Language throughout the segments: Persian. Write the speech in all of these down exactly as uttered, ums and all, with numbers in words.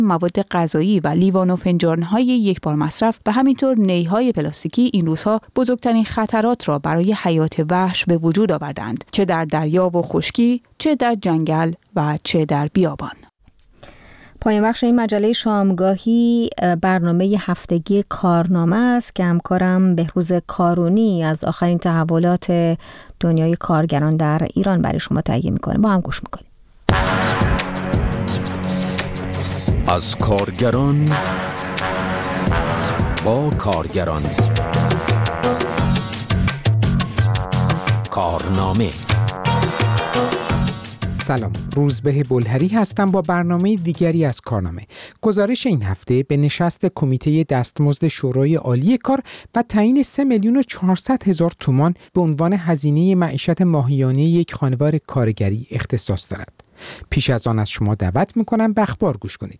مواد غذایی و لیوان و فنجان‌های یک بار مصرف و همینطور نی‌های پلاستیکی این روزها بزرگترین خطرات را برای حیات وحش به وجود آوردند، چه در دریا و خشکی، چه در جنگل و چه در بیابان. پایان بخش این مجله شامگاهی برنامه هفتگی کارنامه است که همکارم بهروز کارونی از آخرین تحولات دنیای کارگران در ایران برای شما تهیه میکنه. با هم گوش میکنیم. از کارگران با کارگران، کارنامه. سلام، روزبه بلهری هستم با برنامه دیگری از کارنامه. گزارش این هفته به نشست کمیته دستمزد شورای عالی کار و تعیین سه میلیون و چهارصد هزار تومان به عنوان هزینه معیشت ماهیانه یک خانوار کارگری اختصاص دارد. پیش از آن از شما دعوت میکنم به اخبار گوش کنید.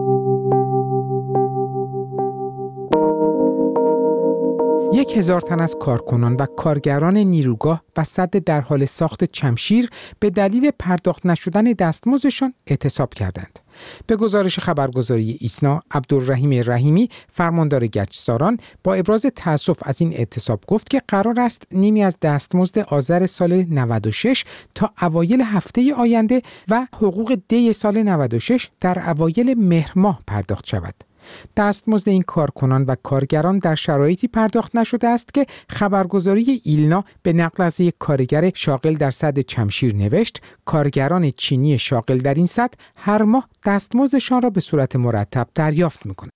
یک هزار تن از کارکنان و کارگران نیروگاه و سد در حال ساخت چمشیر به دلیل پرداخت نشدن دستمزدشان اعتصاب کردند. به گزارش خبرگزاری ایسنا، عبدالرحیم رحیمی، فرماندار گچساران، با ابراز تأسف از این اعتصاب گفت که قرار است نیمی از دستمزد آذر سال نود و شش تا اوایل هفته آینده و حقوق دی سال نود و شش در اوایل مهر ماه پرداخت شود. دستمزد این کارکنان و کارگران در شرایطی پرداخت نشده است که خبرگزاری ایلنا به نقل از یک کارگر شاغل در سد چمشیر نوشت کارگران چینی شاغل در این سد هر ماه دستمزدشان را به صورت مرتب دریافت می‌کنند.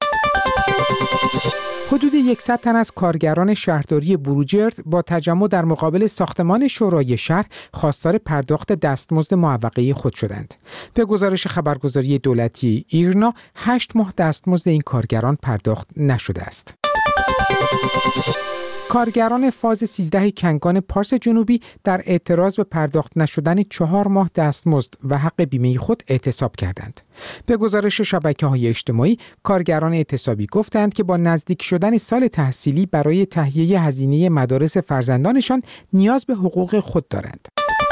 حدود صد تن از کارگران شهرداری بروجرد با تجمع در مقابل ساختمان شورای شهر خواستار پرداخت دستمزد معوقه خود شدند. به گزارش خبرگزاری دولتی ایرنا، هشت ماه دستمزد این کارگران پرداخت نشده است. کارگران فاز سیزده کنگان پارس جنوبی در اعتراض به پرداخت نشدن چهار ماه دستمزد و حق بیمه خود اعتصاب کردند. به گزارش شبکه‌های اجتماعی، کارگران اعتصابی گفتند که با نزدیک شدن سال تحصیلی برای تهیه هزینه مدارس فرزندانشان نیاز به حقوق خود دارند.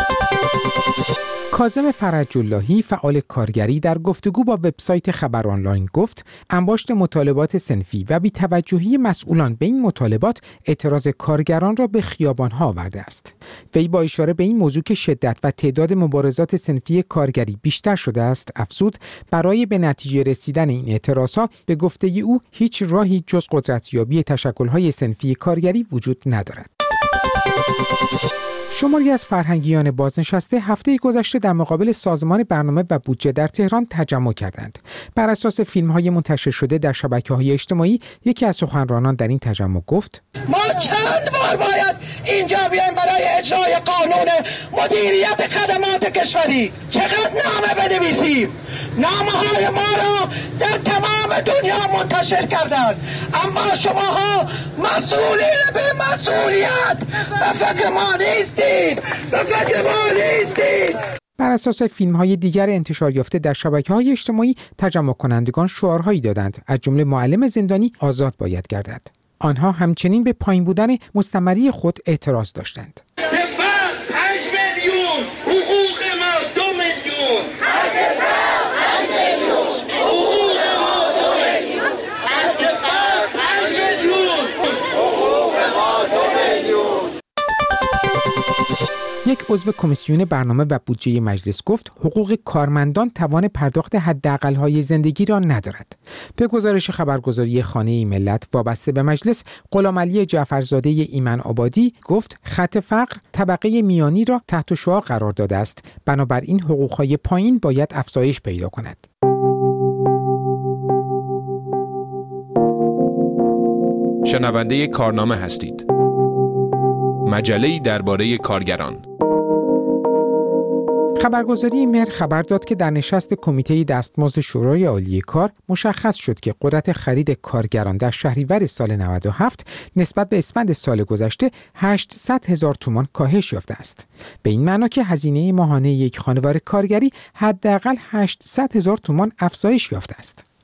کاظم فرج اللهی، فعال کارگری، در گفتگو با وبسایت خبر آنلاین گفت انباشت مطالبات صنفی و بی‌توجهی مسئولان به این مطالبات اعتراض کارگران را به خیابان‌ها آورده است. وی با اشاره به این موضوع که شدت و تعداد مبارزات صنفی کارگری بیشتر شده است افزود برای به نتیجه رسیدن این اعتراضها به گفته او هیچ راهی جز قدرتیابی تشکل‌های صنفی کارگری وجود ندارد. شماری از فرهنگیان بازنشسته هفته گذشته در مقابل سازمان برنامه و بودجه در تهران تجمع کردند. بر اساس فیلم‌های منتشر شده در شبکه‌های اجتماعی، یکی از سخنرانان در این تجمع گفت: ما چند بار باید اینجا بیایم برای اجرای قانون مدیریت خدمات کشوری؟ چقدر نامه بنویسیم؟ نامه‌های ما را در تمام دنیا منتشر کردند، اما شماها مسئولین به مسئولیت و فکر ما نیستید، به فکر ما نیستید. بر اساس فیلم‌های دیگر انتشار یافته در شبکه‌های اجتماعی، تجمع کنندگان شعارهایی دادند، از جمله معلم زندانی آزاد باید گردد. آنها همچنین به پایین بودن مستمری خود اعتراض داشتند. یک عضو کمیسیون برنامه و بودجه مجلس گفت حقوق کارمندان توان پرداخت حداقل‌های زندگی را ندارد. به گزارش خبرگزاری خانه ملت وابسته به مجلس، غلامعلی جعفرزاده ایمن آبادی گفت خط فقر طبقه میانی را تحت شعاع قرار داده است، بنابراین حقوق‌های پایین باید افزایش پیدا کند. شنونده کارنامه هستید. مجله‌ای درباره کارگران. خبرگزاری مهر خبر داد که در نشست کمیته دستمزد شورای عالی کار مشخص شد که قدرت خرید کارگران در شهریور سال نود و هفت نسبت به اسفند سال گذشته هشتصد هزار تومان کاهش یافته است. به این معنا که هزینه ماهانه یک خانوار کارگری حداقل هشتصد هزار تومان افزایش یافته است.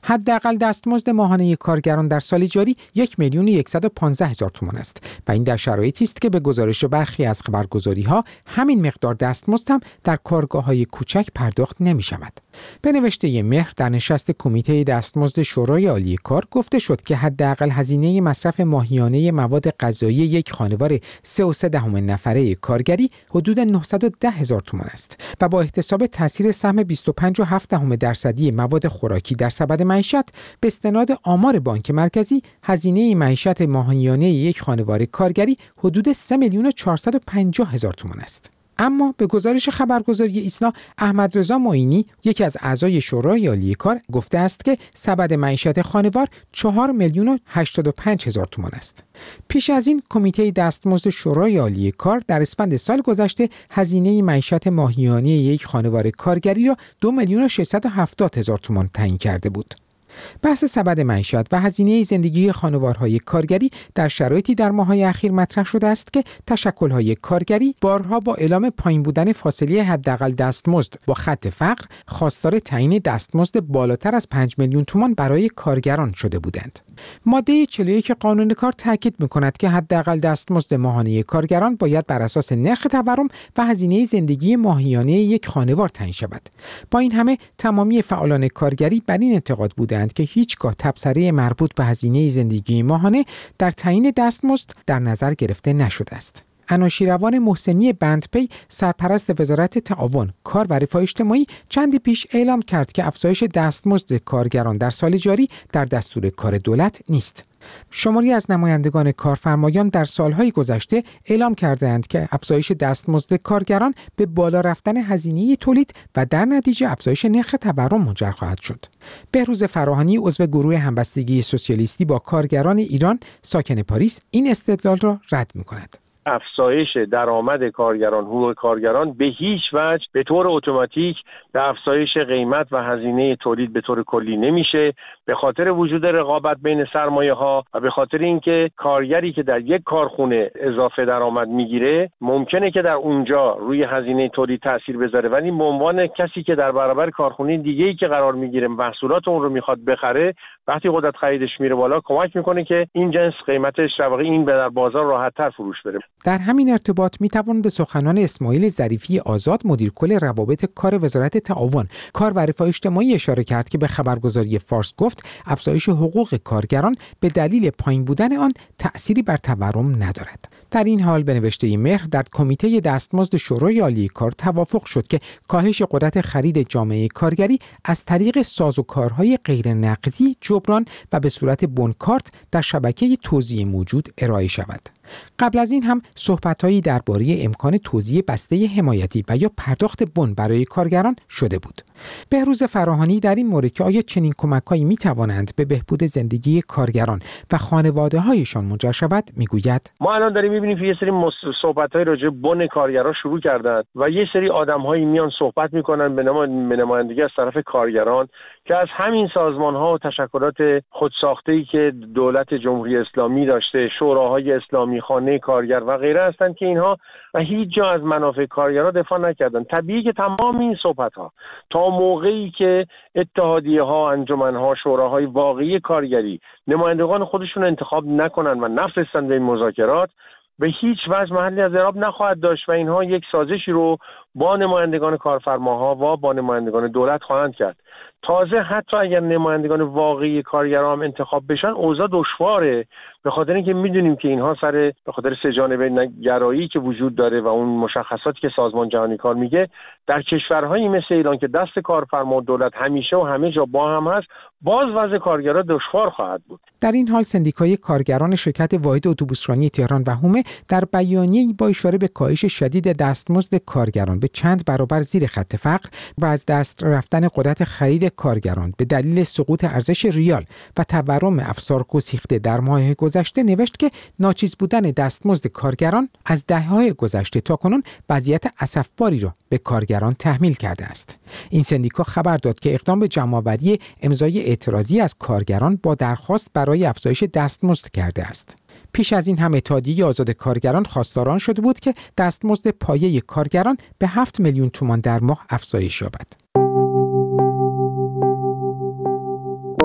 حداقل دستمزد ماهانه کارگران در سال جاری یک میلیون و صد و پانزده هزار تومان است و این در شرایطی است که به گزارش برخی از خبرگزاری‌ها همین مقدار دستمزد هم در کارگاه‌های کوچک پرداخت نمی‌شود. به نوشته مهر در نشست کمیته دستمزد شورای عالی کار گفته شد که حداقل هزینه مصرف ماهیانه مواد غذایی یک خانوار سه و سه دهم نفره کارگری حدود نهصد و ده هزار تومان است و با احتساب تاثیر سهم بیست و پنج و هفت دهم درصدی مواد خوراکی در سبد معیشت به استناد آمار بانک مرکزی هزینه معیشت ماهیانه یک خانوار کارگری حدود سه میلیون و چهارصد و پنجاه هزار تومان است. اما به گزارش خبرگزاری ایسنا، احمد رضا معینی یکی از اعضای شورای عالی کار گفته است که سبد معیشت خانوار چهار میلیون و هشتاد و پنج هزار تومان است. پیش از این کمیته دستمزد شورای عالی کار در اسفند سال گذشته هزینه معیشت ماهیانه یک خانوار کارگری را دو میلیون و ششصد و هفتاد هزار تومان تعیین کرده بود. بحث سبد معیشت و هزینه زندگی خانوارهای کارگری در شرایطی در ماه‌های اخیر مطرح شده است که تشکل‌های کارگری بارها با اعلام پایین بودن فاصله حداقل دستمزد با خط فقر خواستار تعیین دستمزد بالاتر از پنج میلیون تومان برای کارگران شده بودند. ماده چهل و یک قانون کار تاکید می‌کند که حداقل دستمزد ماهانه کارگران باید بر اساس نرخ تورم و هزینه زندگی ماهیانه یک خانوار تعیین شود. با این همه تمامی فعالان کارگری بر این اعتقاد بودند که هیچگاه تبصره مربوط به هزینه زندگی ماهانه در تعیین دستمزد در نظر گرفته نشده است. انوشیروان محسنی بندپی سرپرست وزارت تعاون، کار و رفاه اجتماعی چندی پیش اعلام کرد که افزایش دستمزد کارگران در سال جاری در دستور کار دولت نیست. شماری از نمایندگان کارفرمایان در سالهای گذشته اعلام کردند که افزایش دستمزد کارگران به بالا رفتن هزینه تولید و در نتیجه افزایش نرخ تورم منجر خواهد شد. بهروز فراهانی عضو گروه همبستگی سوسیالیستی با کارگران ایران ساکن پاریس این استدلال را رد می‌کند. افزایش درآمد کارگران، حقوق کارگران به هیچ وجه به طور اتوماتیک به افزایش قیمت و هزینه تولید به طور کلی نمیشه، به خاطر وجود رقابت بین سرمایه‌ها و به خاطر اینکه کارگری که در یک کارخونه اضافه درآمد میگیره ممکنه که در اونجا روی هزینه تولید تاثیر بذاره، ولی به عنوان کسی که در برابر کارخونه دیگه‌ای که قرار میگیره محصولات اون رو میخواد بخره، وقتی قدرت خریدش میره بالا کمک میکنه که این جنس قیمتش در واقع این به در بازار راحت‌تر فروش بره. در همین ارتباط میتوان به سخنان اسماعیل ظریفی آزاد مدیر کل روابط کار وزارت تعاون، کار و رفاه اجتماعی اشاره کرد که به خبرگزاری فارس گفت افزایش حقوق کارگران به دلیل پایین بودن آن تأثیری بر تورم ندارد. در این حال به نوشته مهر در کمیته دستمزد شورای عالی کار توافق شد که کاهش قدرت خرید جامعه کارگری از طریق سازوکارهای غیر نقدی جبران و به صورت بنکارت در شبکه توزیع موجود ارائه شود. قبل از این هم صحبت‌هایی درباره امکان توزیع بسته حمایتی و یا پرداخت بن برای کارگران شده بود. بهروز فراهانی در این مورد که آیا چنین کمک‌هایی می‌توانند به بهبود زندگی کارگران و خانواده‌هایشان منجر شود میگوید: ما الان داریم می‌بینیم که یه سری صحبت‌های راجع به بن کارگران شروع کردن و یه سری آدم‌هایی میان صحبت می‌کنن به نمایندگی از طرف کارگران که از همین سازمان‌ها و تشکلات خودساخته‌ای که دولت جمهوری اسلامی داشته، شوراهای اسلامی، خانه کارگر و غیره هستند که اینها و هیچ جا از منافع کارگران دفاع نکردن. طبیعی که تمام این صحبت‌ها تا موقعی که اتحادیه‌ها، انجمن‌ها، شوراهای واقعی کارگری نمایندگان خودشون انتخاب نکنن و نفرستن به این مذاکرات، به هیچ وجه محلی از اعراب نخواهد داشت و اینها یک سازشی رو با نمایندگان کارفرماها و با نمایندگان دولت خواهند کرد. تازه حتی اگر نمایندگان واقعی کارگران هم انتخاب بشن اوضاع دشواره، به خاطر اینکه میدونیم که اینها سر به خاطر سه جانبه گرایی که وجود داره و اون مشخصاتی که سازمان جهانی کار میگه در کشورهایی مثل ایران که دست کارفرما و دولت همیشه و همه جا با هم هست، باز وضع کارگران دشوار خواهد بود. در این حال سندیکای کارگران شرکت واحد اتوبوسرانی تهران و حومه در بیانیه‌ای با اشاره به کاهش شدید دستمزد کارگران به چند برابر زیر خط فقر و از دست رفتن قدرت خرید کارگران به دلیل سقوط ارزش ریال و تورم افسار گسیخته در ماه گذشته نوشت که ناچیز بودن دستمزد کارگران از دهه‌های گذشته تاکنون وضعیت اسفباری را به کارگران تحمیل کرده است. این سندیکا خبر داد که اقدام به جمع‌آوری امضای اعتراضی از کارگران با درخواست برای افزایش دستمزد کرده است. پیش از این هم اتحادیه آزاد کارگران خواستاران شده بود که دستمزد پایه کارگران به هفت میلیون تومان در ماه افزایش یابد.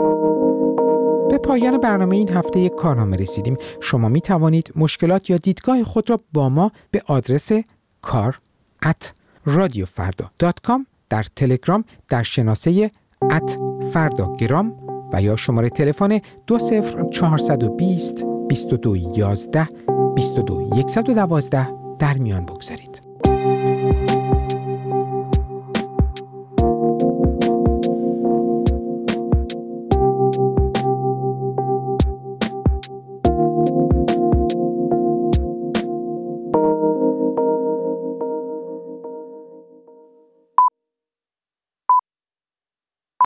به پایان برنامه این هفته یک کارنامه رسیدیم. شما می توانید مشکلات یا دیدگاه خود را با ما به آدرس کار ات رادیو فردا دات کام در تلگرام در شناسه ات فرداگرام و یا شماره تلفن دو صفر چهارصد و بیست بیست و دو یازده بیست و دو صفر یک یک دو در میان بگذارید.